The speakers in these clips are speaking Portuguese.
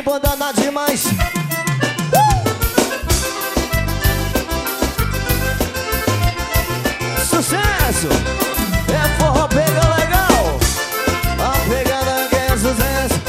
trem banda nada demais. Sucesso! É forró pega legal. A pegada que é sucesso.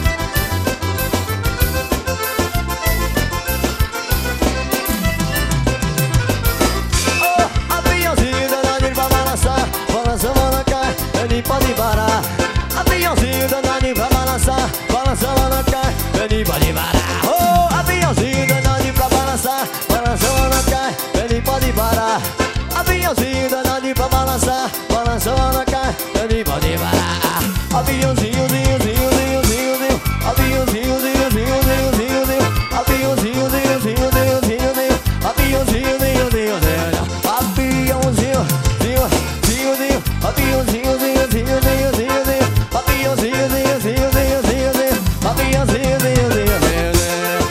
Oh, aviãozinho danadinho pra balançar. Balança, mano, cai, ele pode parar. Aviãozinho danadinho pra balançar. Balança, mano, cai, ele pode parar. Oh, aviãozinho danadinho pra balançar. Balança, mano, cai, ele pode parar. Aviãozinho danadinho pra balançar. Balança, mano, cai, ele pode parar. Aviãozinho, zinho, zinho, zinho, zinho, zinho. Aviãozinho, zinho, zinho, zinho, zinho, zinho. Aviãozinho, zinho, zinho, zinho, zinho, zinho. Aviãozinho, zinho, zinho, zinho. Aviãozinho, zinho, zinho, zinho. Aviãozinho, zinho, zinho, zinho, zinho, zinho. Aviãozinho, zinho, zinho, zinho, zinho, zinho. Aviãozinho, zinho, zinho, zinho, zinho.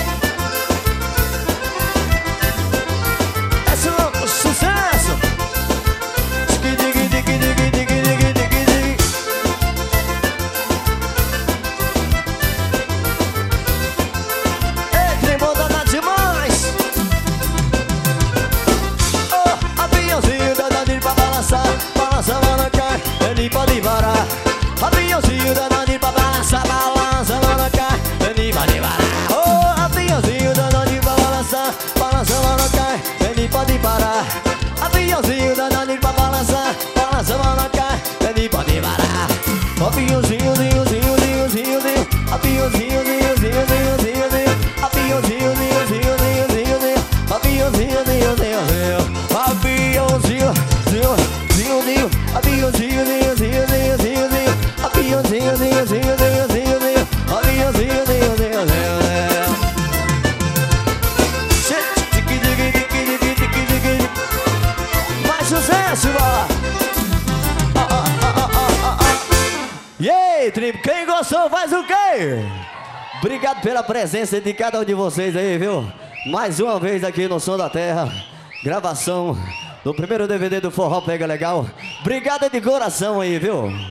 Esse é o sucesso. Ei, trem banda nada demais. Oh, aviãozinho danadinho pra balançar. Balança, mano, cai, ele pode parar. Aviãozinho danadinho pra balançar. Balança, mano, cai, ele pode parar. Oh, aviãozinho danadinho pra balançar. Balança, mano, cai, ele pode parar. Aviãozinho danadinho pra balançar. Balança, mano, cai, ele pode parar. Aviãozinho, zinho, zinho, zinho, zinho, zinho. Aviãozinho, zinho, zinho, zinho, zinho, zinho. Aviãozinho, zinho, zinho, zinho, zinho, zinho. Aviãozinho, zinho, zinho, zinho. Aviãozinho, zinho, zinho, zinho. Aviãozinho, zinho, zinho, zinho, zinho, zinho. Aviãozinho, zinho, zinho, zinho, zinho, zinho. Aviãozinho, zinho, zinho, zinho, zinho. Mais sucesso, bora! E aí, tribo, quem gostou faz o quê? Obrigado pela presença de cada um de vocês aí, viu? Mais uma vez aqui no Som da Terra. Gravação do primeiro DVD do Forró Pega Legal. Obrigado de coração aí, viu?